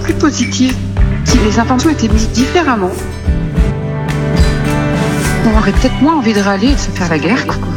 plus positive, si les intentions étaient mises différemment, on aurait peut-être moins envie de râler et de se faire la guerre, quoi.